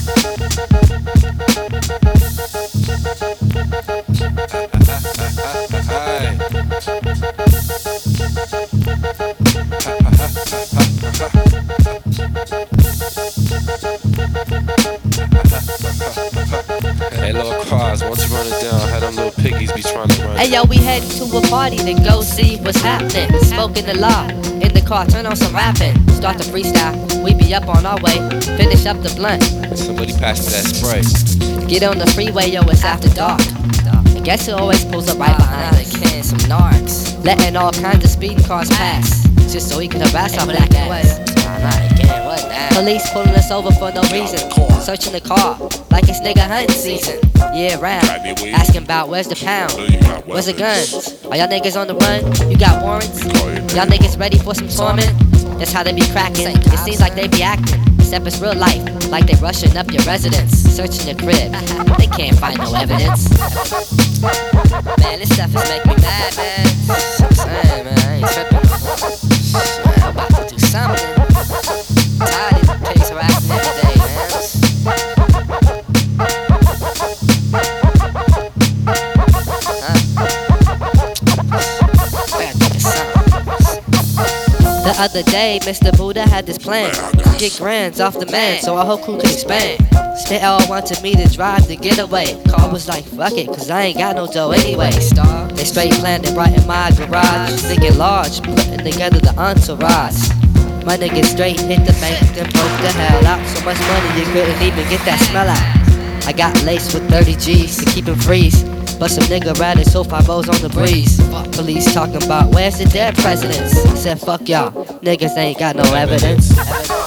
Hey, little Quaz, once you run it down, how them little piggies be trying to run it. Hey yo, we heading to a party to go see what's happening. Smoking the law in the car, turn on some rapping. Start the freestyle, we be up on our way. Finish up the blunt, Somebody pass me that spray. get on the freeway, yo, it's after dark. And guess who always pulls up right behind us? Some narcs, letting all kinds of speeding cars pass, just so he can harass our black ass. Police pulling us over for no reason, searching the car like it's nigga hunting season. Year round, asking about where's the pound, where's the guns? Are y'all niggas on the run? You got warrants? Y'all niggas ready for some torment? That's how they be cracking. It seems like they be acting, except it's real life, like they rushing up your residence, searching your crib. They can't find no evidence. Man, this stuff is making me mad, man. I'm saying, man, I ain't tripping. Man, I'm about to do something. Tired of these pigs harassing every day, man. The other day, Mr. Buddha had this plan to get grands off the man so our whole crew could expand. They all wanted me to drive the getaway. Car was like, fuck it, cause I ain't got no dough anyway. They straight planned it right in my garage, thinking large, putting together the entourage. My niggas straight hit the bank, then broke the hell out. So much money you couldn't even get that smell out. I got laced with 30 G's to keep him freeze, but some nigga riding so 5-0s on the breeze. Police talking about where's the dead presidents. I said fuck y'all, niggas ain't got no evidence.